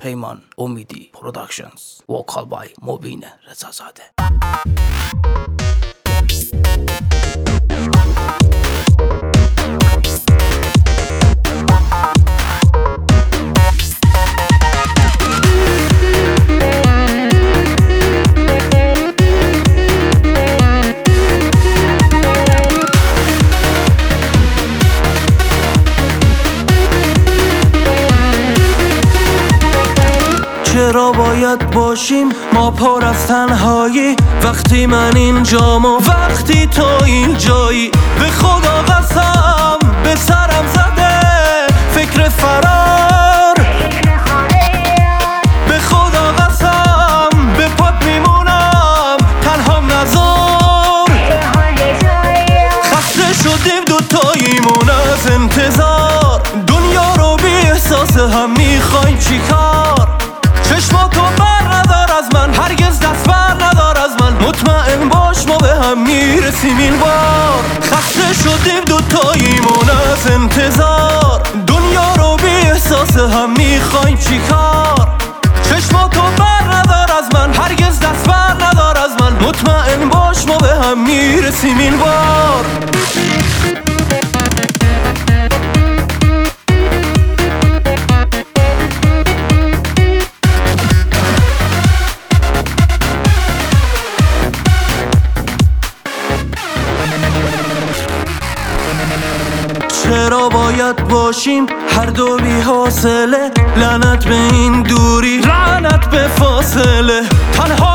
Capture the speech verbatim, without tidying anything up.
پیمان امیدی پروداکشنز، وکال بای مبین رضازاده. چرا باید باشیم ما پر از تنهایی وقتی من اینجام و وقتی تو اینجایی؟ به خدا قسم به سرم زده فکر فرار، به خدا قسم به پات میمونم تنهام نذار. خسته شدیم دوتاییمون از انتظار، دنیا رو بی احساس هم میخوایم چیکار؟ چشماتو بر ندار از من، هرگز دست بر ندار از من، مطمئن باش ما به هم میرسیم این بار. خسته شدیم دوتاییمون از انتظار، دنیا رو بی احساس هم میخوایم چیکار؟ چشماتو بر ندار از من، هرگز دست بر ندار از من، مطمئن باش ما به هم میرسیم این بار. چرا باید باشیم هر دو بی حاصله؟ لعنت به این دوری، لعنت به فاصله. تنها